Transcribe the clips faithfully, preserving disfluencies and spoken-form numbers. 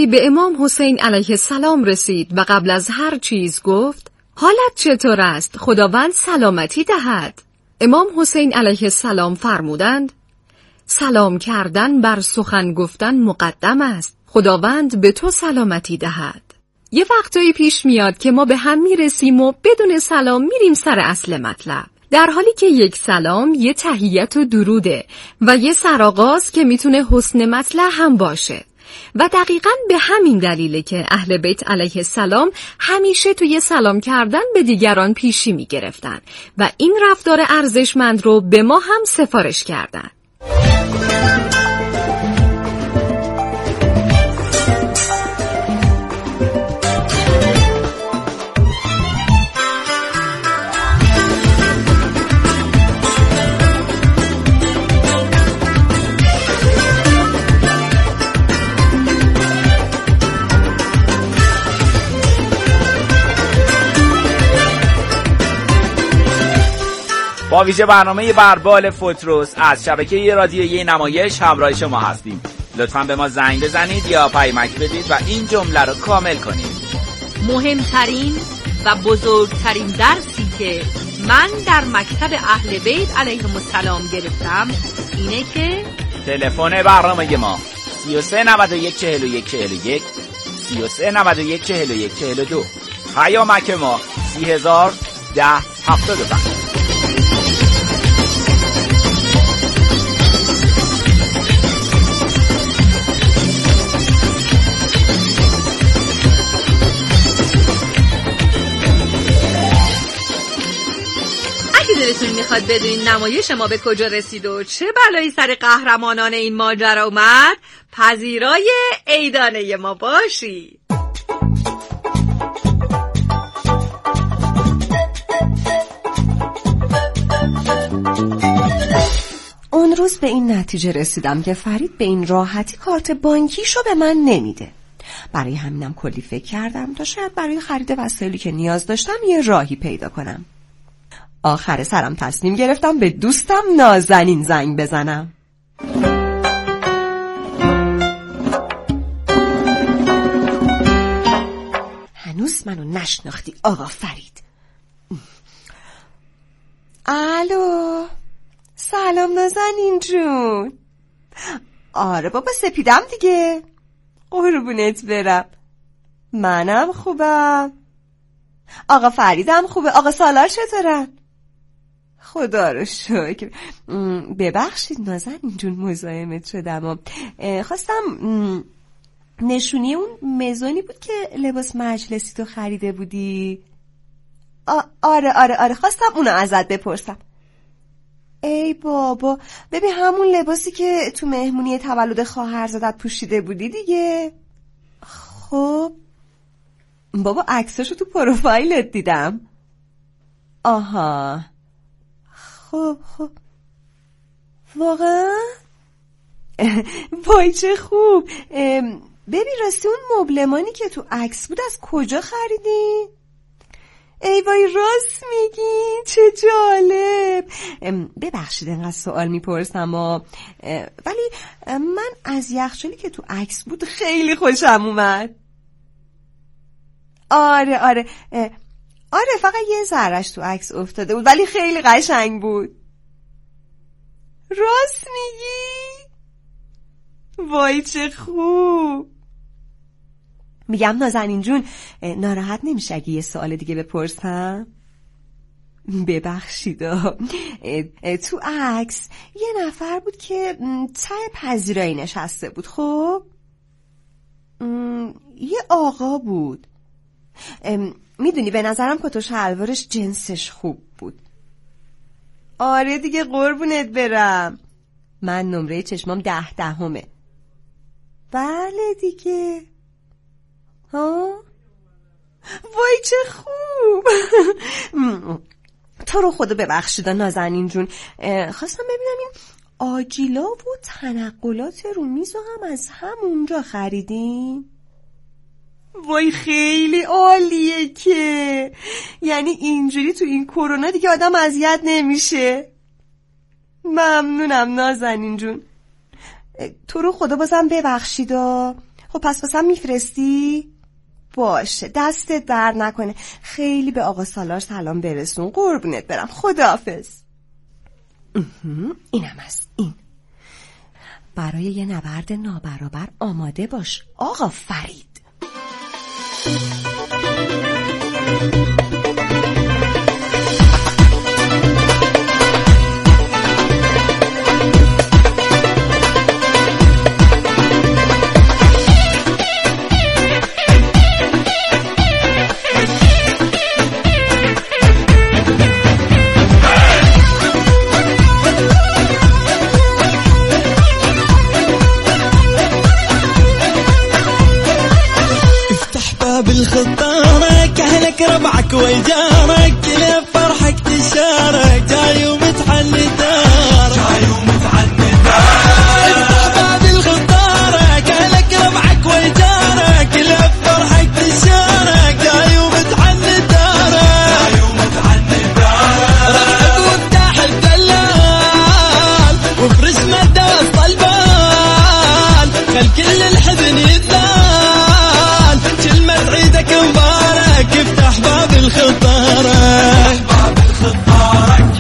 به امام حسین علیه السلام رسید و قبل از هر چیز گفت: حالت چطور است؟ خداوند سلامتی دهد. امام حسین علیه السلام فرمودند: سلام کردن بر سخن گفتن مقدم است. خداوند به تو سلامتی دهد. یه وقتایی پیش میاد که ما به هم میرسیم و بدون سلام میریم سر اصل مطلب، در حالی که یک سلام یه تحیت و دروده و یه سرآغاز که میتونه حسن مطلع هم باشه. و دقیقاً به همین دلیله که اهل بیت علیه السلام همیشه توی سلام کردن به دیگران پیشی میگرفتن و این رفتار ارزشمند رو به ما هم سفارش کردن. با ویژه برنامه بربال فوتروس از شبکه رادیویی نمایش همراه شما هستیم. لطفاً به ما زنگ بزنید یا پیامک بدید و این جمله رو کامل کنید: مهمترین و بزرگترین درسی که من در مکتب اهل بیت علیهم السلام گرفتم اینه که تلفن برنامه ما سی و سه نود و یک چهل و یک چهل و یک سی و سه نود و یک چهل و یک چهل و دو، پیامک ما سی هزار ده هفتاد و پنج. دلتون میخواد بدونین نمایش ما به کجا رسید و چه بلایی سر قهرمانان این ماجرا اومد، پذیرای عیدانه ما باشی. اون روز به این نتیجه رسیدم که فرید به این راحتی کارت بانکیشو به من نمیده. برای همینم کلی فکر کردم تا شاید برای خرید وسایلی که نیاز داشتم یه راهی پیدا کنم. آخر سرم تصمیم گرفتم به دوستم نازنین زنگ بزنم. هنوز منو نشناختی آقا فرید. الو، سلام نازنین جون. آره بابا سپیدم دیگه، قربونت برم. منم خوبم. آقا فریدم خوبه. آقا سالار چطورن؟ خدا رو شکر. ببخشید نازنین جون مزاحمت شدم و خواستم نشونی اون مزونی بود که لباس مجلسی تو خریده بودی. آ آره آره آره خواستم اونو ازت بپرسم. ای بابا ببین همون لباسی که تو مهمونی تولد خواهرزادت پوشیده بودی دیگه. خب بابا عکساشو تو پروفایلت دیدم. آها خب خب واقعا؟ وای چه خوب. ببین راستی اون مبلمانی که تو عکس بود از کجا خریدین؟ ای وای راست میگی، چه جالب. ببخشید انقدر سوال میپرسم ولی من از یخچالی که تو عکس بود خیلی خوشم اومد. آره آره آره فقط یه ذره‌اش تو عکس افتاده بود ولی خیلی قشنگ بود. راست میگی؟ وای چه خوب. میگم نازنین جون ناراحت نمیشه اگه یه سوال دیگه بپرسم؟ ببخشید تو عکس یه نفر بود که ته پذیرایی نشسته بود. خب یه آقا بود. میدونی به نظرم کت و شلوارش جنسش خوب بود. آره دیگه قربونت برم. من نمره چشمام ده دهمه. بله دیگه. ها وای چه خوب. تو رو خدا ببخشید نازنین جون، خواستم ببینم این آجیلا و تنقلات رو میز هم از همونجا خریدین؟ وای خیلی عالیه که، یعنی اینجوری تو این کرونا دیگه آدم اذیت نمیشه. ممنونم نازنین جون. تو رو خدا بازم ببخشید. خب پس واسم میفرستی؟ باشه، دستت در نکنه. خیلی به آقا سالار سلام برسون. قربونت برم. خداحافظ. اینم از این. برای یه نبرد نابرابر آماده باش آقا فرید. بالخطارك أهلك ربعك ويجارك كل فرحك تشارك جاي ومتحني دارك جاي ومتحني دارك افتح باب الخطارك أهلك ربعك ويجارك كل فرحك تشارك جاي ومتحني دارك جاي ومتحني دارك ربعك وافتح الدلال وفرش مدى وسط البال خل كل الحزن يتزال عيدك مبارك افتح باب الخطارك باب الخطارك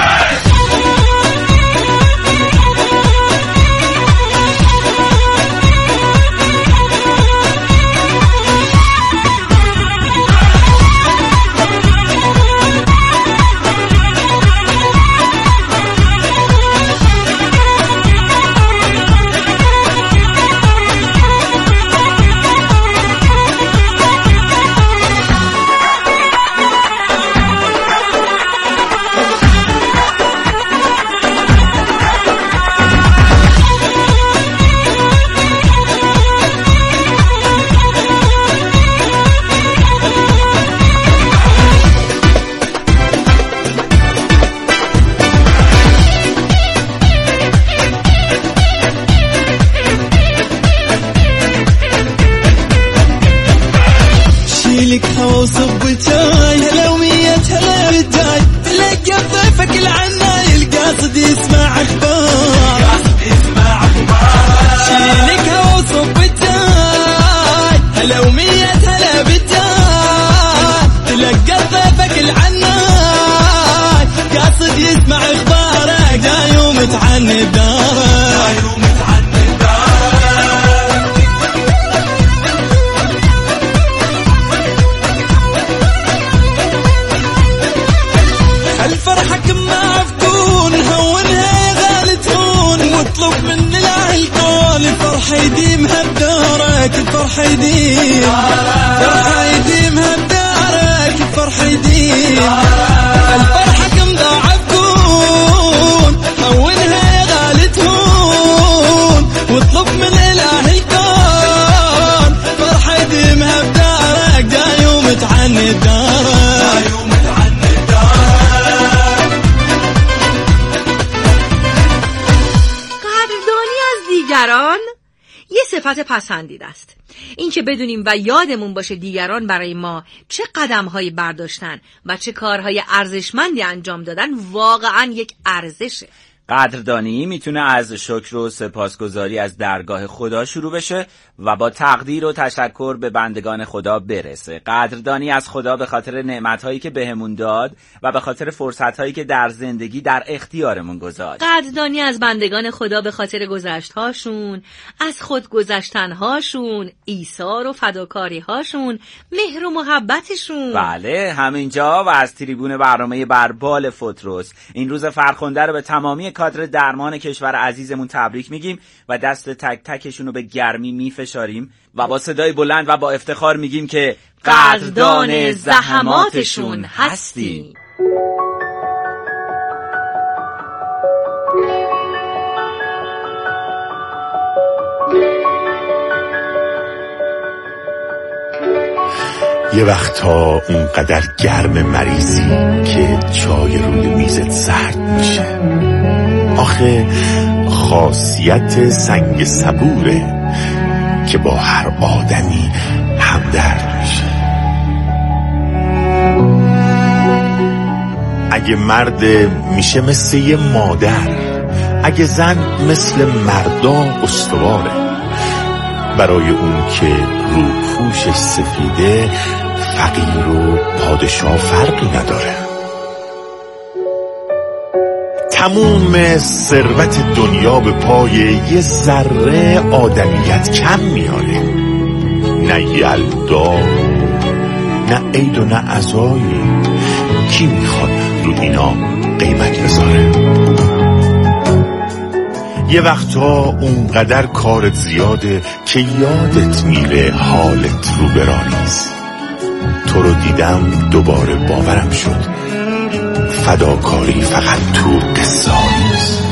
لك وصب جاي هلا ومية هلا بالجاي تلقى ضيفك العناي القاصد يسمع اخبار القاصد يسمع اخبار شيلك وصب جاي هلا ومية هلا بالجاي تلقى ضيفك العناي قاصد يسمع اخبارك جاي ومتعني بدارك جاي ومتعني بدارك الفرحك معفتون هونها غالي تهون واطلب من الله الكون الفرحة يديمها بدارك الفرحة يديم الفرحة يديمها بدارك الفرحة يديم الفرحك مضاعفتون هونها غالي تهون واطلب من الله الكون الفرحة يديمها بدارك جاي ومتعني بدارك دیگران یه صفت پسندیده است. این که بدونیم و یادمون باشه دیگران برای ما چه قدم‌هایی برداشتن و چه کارهای ارزشمندی انجام دادن واقعاً یک ارزشه. قدردانی میتونه از شکر و سپاسگزاری از درگاه خدا شروع بشه و با تقدیر و تشکر به بندگان خدا برسه. قدردانی از خدا به خاطر نعمت‌هایی که بهمون داد و به خاطر فرصت‌هایی که در زندگی در اختیارمون گذاشت. قدردانی از بندگان خدا به خاطر گذشت‌هاشون، از خود گذشتن‌هاشون، ایثار و فداکاری‌هاشون، مهر و محبتشون. بله، همینجا و از تریبون برنامه بربال فوتروس این روز فرخنده رو به تمامی کادر درمان کشور عزیزمون تبریک میگیم و دست تک تکشون رو به گرمی میفشاریم و با صدای بلند و با افتخار میگیم که قدردان زحماتشون هستیم. یه وقتا اونقدر گرم مریضی که چای روی میزت سرد میشه. آخه خاصیت سنگ صبوره که با هر آدمی همدرد میشه. اگه مرد میشه مثل یه مادر، اگه زن مثل مردا استواره. برای اون که رو پوشش سفیده فقیر و پادشاه فرقی نداره. تموم ثروت دنیا به پای یه ذره آدمیت کم میاره. نه یلدا نه عید و نه عزایی، کی میخواد رو اینا قیمت بذاره؟ یه وقتا اونقدر کارت زیاده که یادت میره حالت رو برانیست. تو رو دیدم دوباره باورم شد فداکاری فقط تو قصه نیست.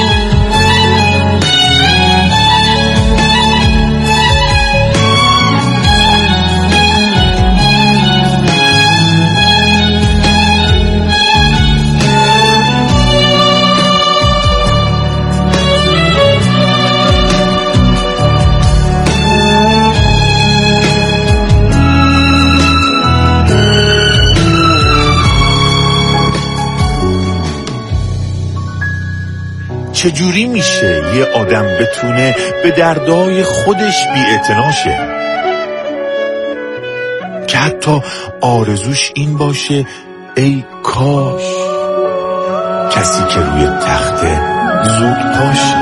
چجوری میشه یه آدم بتونه به دردای خودش بی‌اعتنا شه که حتی آرزوش این باشه ای کاش کسی که روی تخته زود پاشه،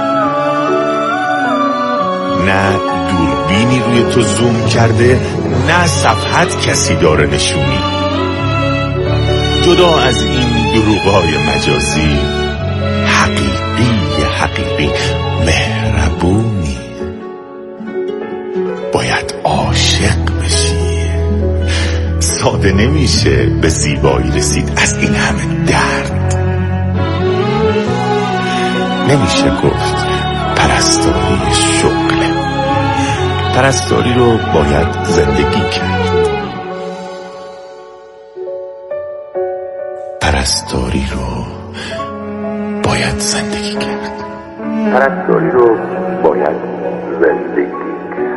نه دوربینی روی تو زوم کرده نه صفحت کسی داره نشونی. جدا از این دروغای مجازی، حقیقی حقیقی مهربونی باید عاشق بشی. ساده نمیشه به زیبایی رسید از این همه درد. نمیشه گفت پرستاری شغله، پرستاری رو باید زندگی کرد. پرستاری رو باید زندگی کرد. پرستاری رو باید زندگی کرد.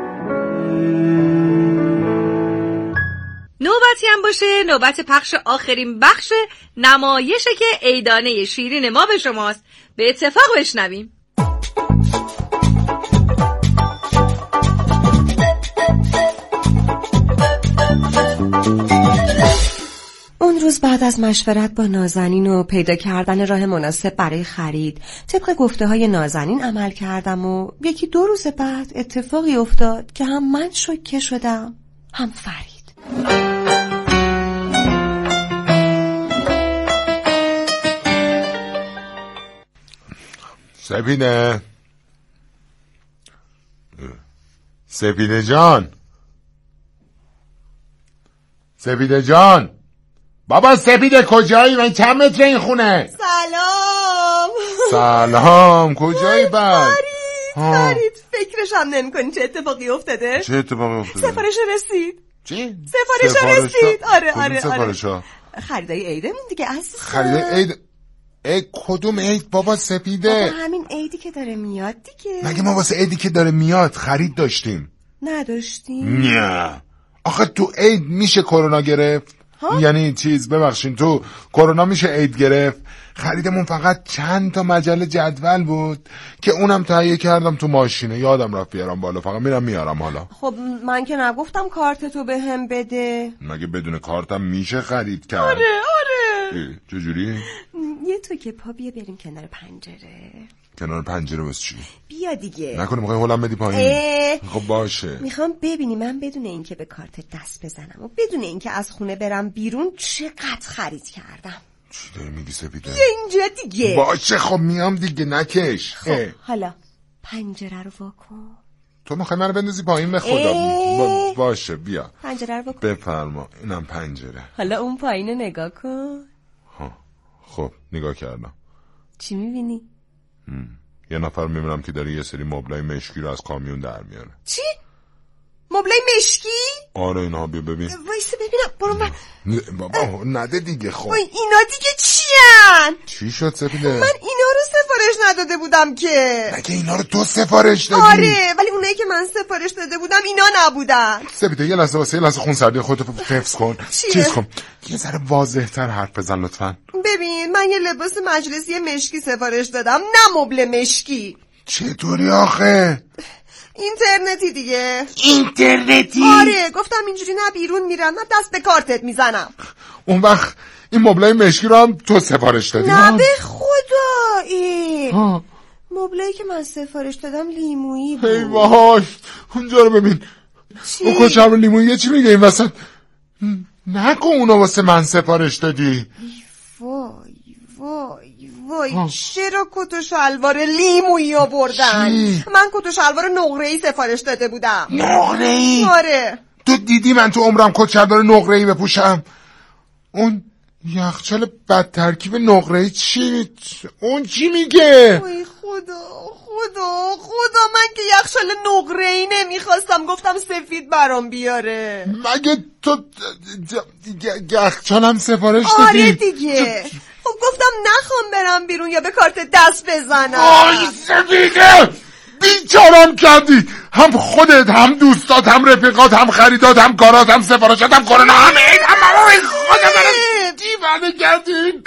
نوبتی هم باشه نوبت پخش آخرین بخش نمایشه که عیدانه شیرین ما به شماست. به اتفاق بشنویم. اون روز بعد از مشورت با نازنین و پیدا کردن راه مناسب برای خرید طبق گفته های نازنین عمل کردم و یکی دو روز بعد اتفاقی افتاد که هم من شوکه شدم هم فرید. سپیده سپیده جان سپیده جان بابا سپیده کجایی؟ من چند متر این خونه؟ سلام سلام کجایی بعد؟ فرید فرید فکرش هم نمی کنی چه اتفاقی افتاده؟ چه اتفاقی افتاده؟ سفارش رسید. چی؟ سفارش رسید. آره آره سفارش آره خریدای عیدمون دیگه عزیزم. خریدای عید؟ ای کدوم عید بابا سپیده؟ بابا همین عیدی که داره میاد دیگه. مگه ما واسه عیدی که داره میاد خرید داشتیم؟ نداشتیم؟ نه آخه تو عید میشه کرونا گرفت؟ ها؟ یعنی چیز ببخشین تو کرونا میشه عید گرفت؟ خریدمون فقط چند تا مجله جدول بود که اونم تهیه کردم تو ماشینه، یادم رفت بیارم بالا، فقط میرم میارم حالا. خب من که نگفتم کارتتو به هم بده. مگه بدون کارتم میشه خرید کرد؟ آره آره. چجوری؟ یه تو که پا بیا بریم کنار پنجره. کنار پنجره واسه چی؟ بیا دیگه. نکنه میخوای هولم بدی پایین؟ خب باشه. میخوام ببینی من بدون اینکه به کارت دست بزنم و بدون اینکه از خونه برم بیرون چقدر خرید کردم. چی داری میگی سپیده؟ بیا اینجا دیگه. باشه خب میام دیگه نکش. خب اه. حالا پنجره رو واکن. تو میخوای منو بندازی پایین به خدا؟ با باشه بیا. پنجره رو واکن. بفرما اینم پنجره. حالا اون پایین رو نگاه کن. ها خب نگاه کردم. چی میبینی؟ یه نفر میبینم که داره یه سری مبلای مشکی رو از کامیون در میاره. چی؟ مبلای مشکی؟ آره اینا بیا ببین. وایسه ببینم برو من. بابا نده دیگه. خب وای اینا دیگه چیان؟ چی شد سپیده؟ من اینا رو سفارش نداده بودم که. مگه اینا رو تو سفارش دادی؟ آره ولی اونایی که من سفارش داده بودم اینا نبودن. سپیده یه لحظه واسه یه لحظه خونسردی خودتو حفظ کن. چیه؟ چیز کن یه ذره واضح‌تر حرف بزن لطفاً. ببین من یه لباس مجلسی مشکی سفارش دادم نه مبل مشکی. چطوری آخه؟ اینترنتی دیگه. اینترنتی؟ آره گفتم اینجوری نه بیرون میرم نه دست به کارتت میزنم. اون وقت این مبلای مشکی رو هم تو سفارش دادی؟ نه به خدا. ای مبلایی که من سفارش دادم لیمویی بود. ای وای اونجا رو ببین. چی؟ اون کچه همون لیمویی چی میگه این وسط؟ نکن اونو واسه من سفارش دادی. وای وای وای آه. چرا کت و شلوار لیمویی آوردن؟ من کت و شلوار نقره‌ای سفارش داده بودم. نقره‌ای؟ آره. تو دیدی من تو عمرم کت شلوار نقره‌ای بپوشم؟ اون یخچال بد ترکیب نقره‌ای چی؟ اون چی میگه؟ وای خدا خدا خدا من که یخچال نقره‌ای نمیخواستم، گفتم سفید برام بیاره. مگه تو یخچالم سفارش دادی؟ آره دیگه. خب گفتم نخوام برم بیرون یا به کارت دست بزنم. آی سفیده بیچارم کردی. هم خودت هم دوستات هم رفیقات هم خریدات هم کارات هم سفارشات هم کرونا هم این هم هم خدا برم دیوانه کردی.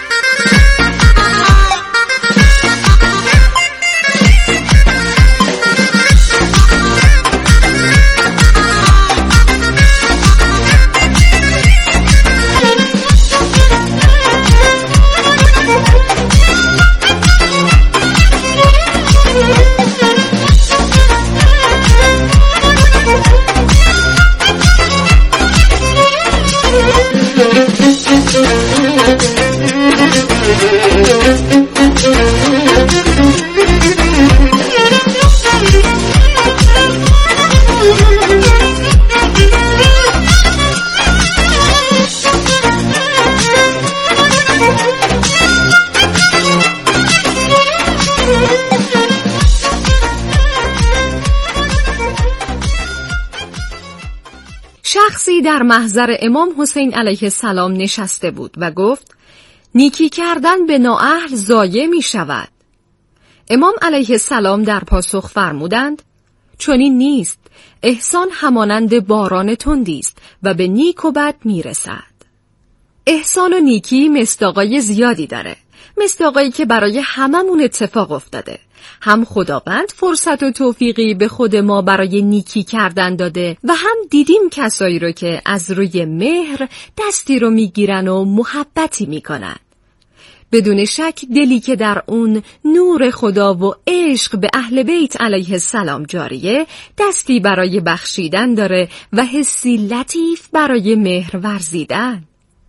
شخصی در محضر امام حسین علیه السلام نشسته بود و گفت نیکی کردن به نااهل ضایع می شود. امام علیه السلام در پاسخ فرمودند چنین نیست، احسان همانند باران تندی است و به نیک و بد می رسد. احسان و نیکی مصداقای زیادی داره، مصداقایی که برای هممون اتفاق افتاده. هم خداوند فرصت و توفیقی به خود ما برای نیکی کردن داده و هم دیدیم کسایی رو که از روی مهر دستی رو میگیرن و محبتی میکنن. بدون شک دلی که در اون نور خدا و عشق به اهل بیت علیه السلام جاریه دستی برای بخشیدن داره و حسی لطیف برای مهر ورزیدن.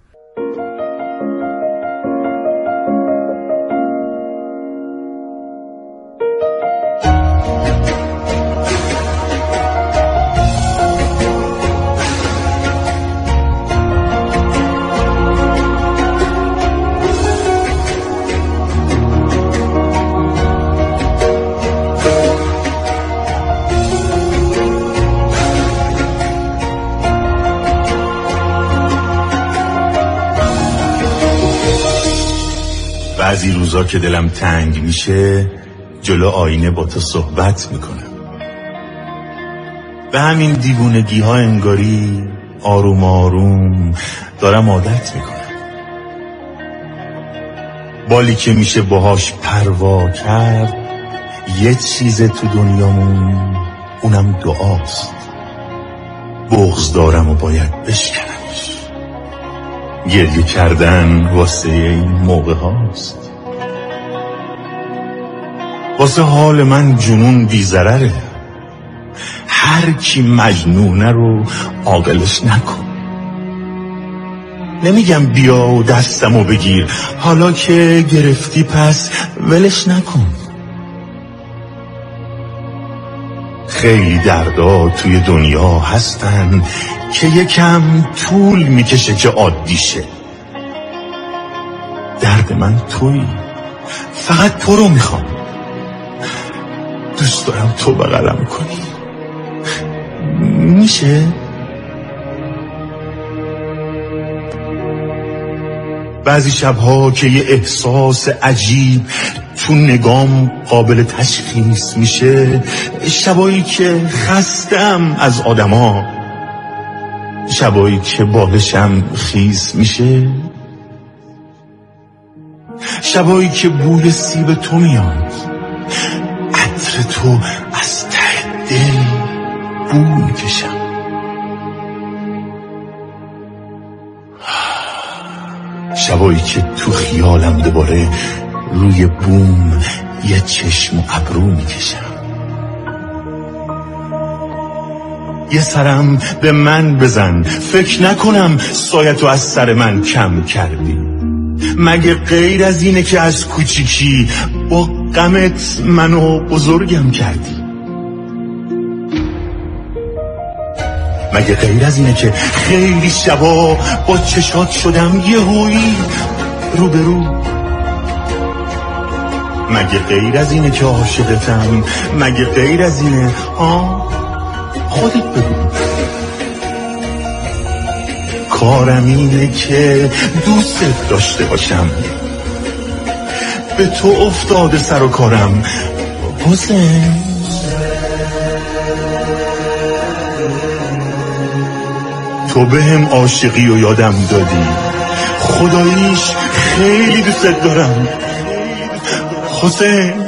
بعضی روزا که دلم تنگ میشه جلو آینه با تو صحبت میکنم. به همین دیوونگی ها انگاری آروم آروم دارم عادت میکنم. بالی که میشه باهاش پروا کرد یه چیز تو دنیامون، اونم دعاست. بغض دارم و باید بشکنمش. گریه کردن واسه این موقع هاست. واسه حال من جنون بی ضرره. هر کی مجنونه رو عاقلش نکن. نمیگم بیا و دستمو بگیر، حالا که گرفتی پس ولش نکن. خیلی دردا توی دنیا هستن که یکم طول میکشه که عادی شه. درد من تویی، فقط تو رو میخوام. دوست دارم تو بغلم کنی. میشه؟ بعضی شبها که یه احساس عجیب تو نگام قابل تشخیص میشه، شبایی که خستم از آدما، شبایی که بالشم خیس میشه، شبایی که بوی سیب تو میاد، عطر تو از ته دل بو میکشم. شبایی که تو خیالم دوباره روی بوم یه چشم و ابرو میکشم. یه سرم به من بزن، فکر نکنم سایتو از سر من کم کردی. مگه غیر از اینه که از کوچیکی با غمت منو بزرگم کردی؟ مگه غیر از اینه که خیلی شبا با چشات شدم یه هویی رو به رو؟ مگه غیر از اینه که عاشقتم؟ مگه غیر از اینه؟ آه خودت بگو. کارم اینه که دوستت داشته باشم، به تو افتاده سر و کارم حسین. تو به هم عاشقی و یادم دادی، خداییش خیلی دوست دارم حسین.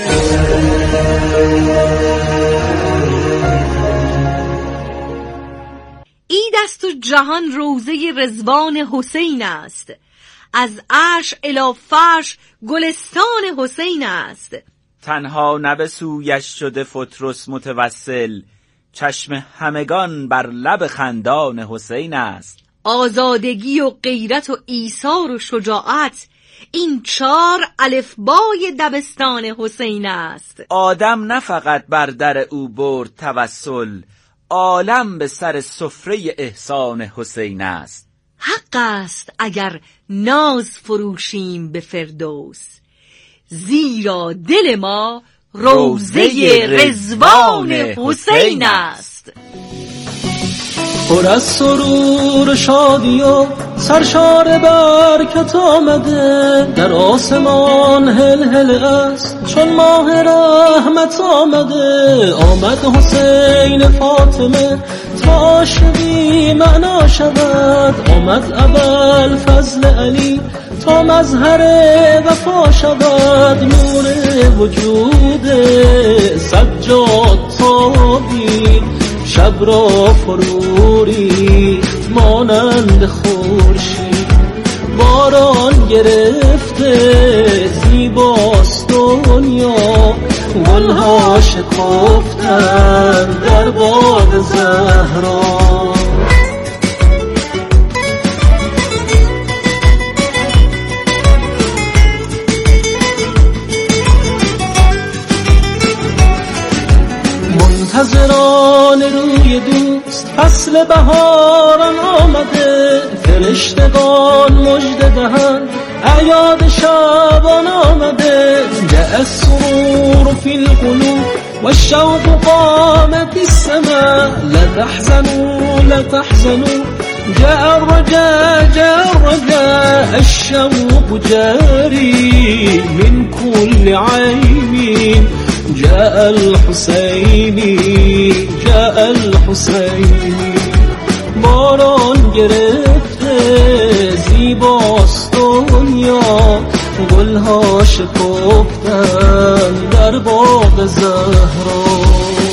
عید است و جهان روزه رضوان حسین است، از عرش الی فرش گلستان حسین است. تنها نه به سویش شده فترس متوسل، چشم همگان بر لب خندان حسین است. آزادگی و غیرت و ایثار و شجاعت، این چار الفبای دبستان حسین است. آدم نه فقط بر در او برد توسل، عالم به سر سفره احسان حسین است. حق است اگر ناز فروشیم به فردوس، زیرا دل ما روضه رضوان حسین است. پر از سرور شادی و سرشار برکت آمده، در آسمان هل هل است چون ماه رحمت آمده. آمد حسین فاطمه تا عاشقی معنا شود، آمد اول فضل علی تا مظهر وفا شود. نور وجود سجاد تابید، شب را فرو ریخت مانند خورشید. باران گرفته زیباست دنیا، گلها شکفتن در باغ زهرا. منتظران روی دوست فصل بهاران آمده، فرشتگان مژده دهند اعیاد شبان آمده. جاء السرور في القلوب والشوق قام في السماء، لا تحزنوا لا تحزنوا جاء الرجاء جاء الرجاء. الشوق جاري من كل عين، جاء الحسيني جاء الحسيني. باران گرفته زیباست دنیا، گلها شکفتن در باغ زهرا.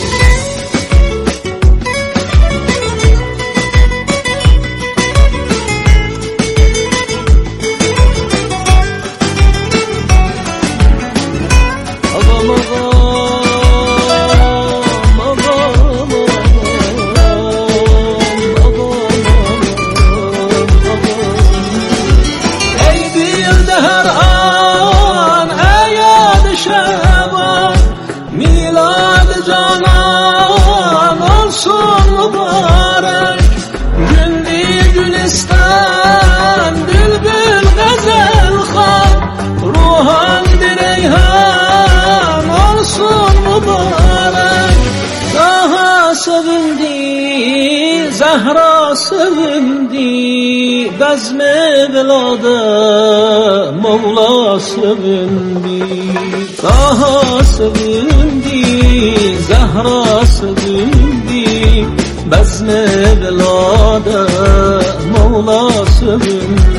زهرا sevindi بزم بلاد مولا sevindi. Taha sevindi زهرا sevindi بزم بلاد مولا sevindi.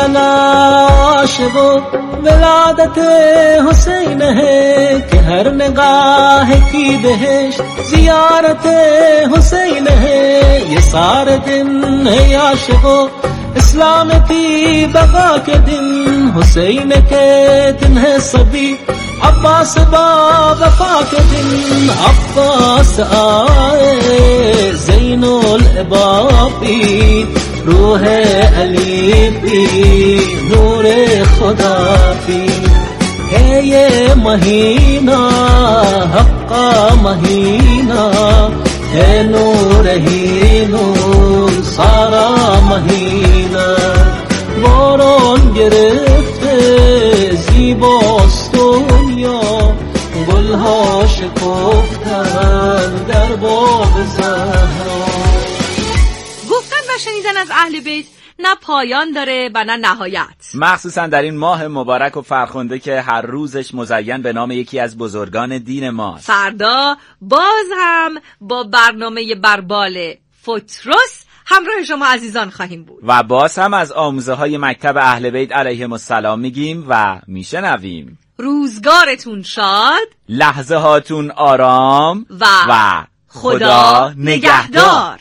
من عاشق و ولادت حسین ہے کہ ہر نگاہ کی بہشت زیارت حسین ہے. یہ سارے دن ہے عاشق و اسلام کی بقا کے دن, حسین کے دن ہے سبھی عباس با وفا کے دن. عباس آئے زین العبابی روح علی پی نور خدا پی ہے یہ مہینہ حق کا مہینہ ہے نور ہی نور سارا مہینہ. باران گرفته زیباست دنیا گلها شکفتن در باغ زهرا. گفتن و شنیدن از اهل بیت نه پایان داره و نه نهایت، مخصوصا در این ماه مبارک و فرخنده که هر روزش مزین به نام یکی از بزرگان دین ماست. فردا باز هم با برنامه بربال فطرس همراه شما عزیزان خواهیم بود و باز هم از آموزه های مکتب اهل بیت علیهم السلام میگیم و میشنویم. روزگارتون شاد، لحظه هاتون آرام و, و خدا, خدا نگهدار, نگهدار.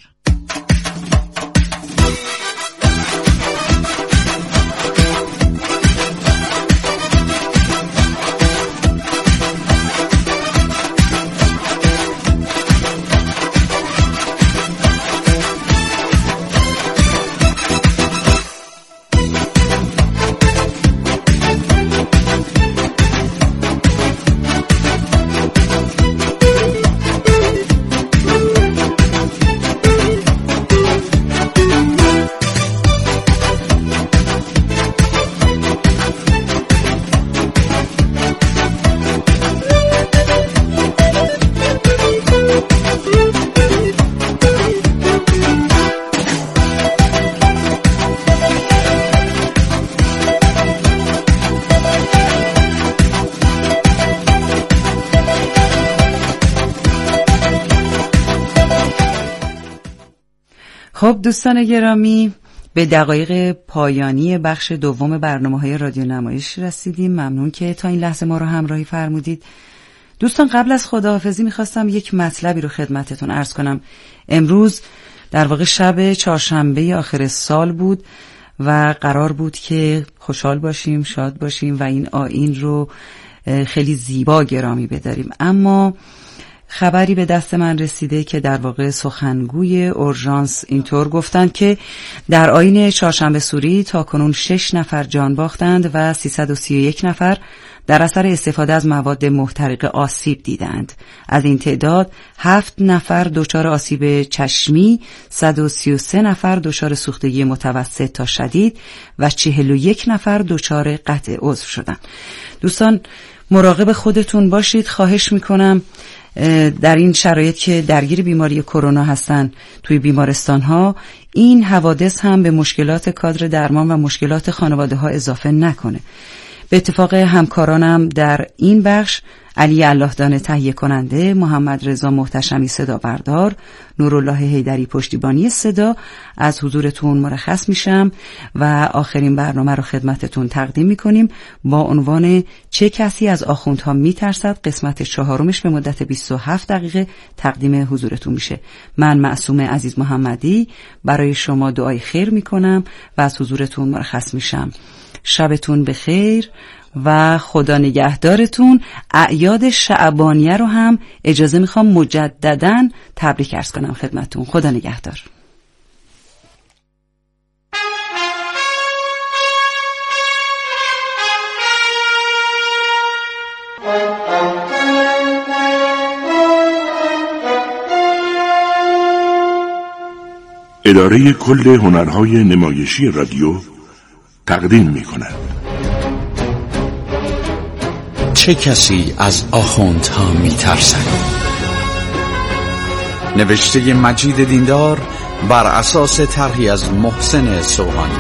خب دوستان گرامی، به دقایق پایانی بخش دوم برنامه‌های رادیو نمایش رسیدیم. ممنون که تا این لحظه ما رو همراهی فرمودید. دوستان قبل از خداحافظی میخواستم یک مطلبی رو خدمتتون عرض کنم. امروز در واقع شب چهارشنبه آخر سال بود و قرار بود که خوشحال باشیم، شاد باشیم و این آیین رو خیلی زیبا گرامی بداریم. اما خبری به دست من رسیده که در واقع سخنگوی اورژانس اینطور گفتند که در آیین چهارشنبه سوری تا کنون شش نفر جان باختند و سیصد و سی و یک نفر در اثر استفاده از مواد محترق آسیب دیدند. از این تعداد هفت نفر دچار آسیب چشمی، صد و سی و سه نفر دچار سوختگی متوسط تا شدید و چهل و یک نفر دچار قطع عضو شدند. دوستان مراقب خودتون باشید. خواهش میکنم در این شرایط که درگیر بیماری کرونا هستن توی بیمارستان ها، این حوادث هم به مشکلات کادر درمان و مشکلات خانواده ها اضافه نکنه. به اتفاق همکارانم در این بخش، علی اللهدان تهیه کننده، محمد رضا محتشمی صدا بردار، نورالله حیدری پشتیبانی صدا، از حضورتون مرخص میشم و آخرین برنامه رو خدمتتون تقدیم میکنیم با عنوان چه کسی از آخوندها میترسد، قسمت چهارمش به مدت بیست و هفت دقیقه تقدیم حضورتون میشه. من معصوم عزیز محمدی برای شما دعای خیر میکنم و از حضورتون مرخص میشم. شبتون بخیر و خدا نگهدارتون. اعیاد شعبانیه رو هم اجازه میخوام مجدداً تبریک عرض کنم خدمتون. خدا نگهدار. اداره کل هنرهای نمایشی رادیو تقدیم می‌کند. چه کسی از آخوندها می‌ترسد؟ نوشته مجید دیندار بر اساس طرحی از محسن سوهانی.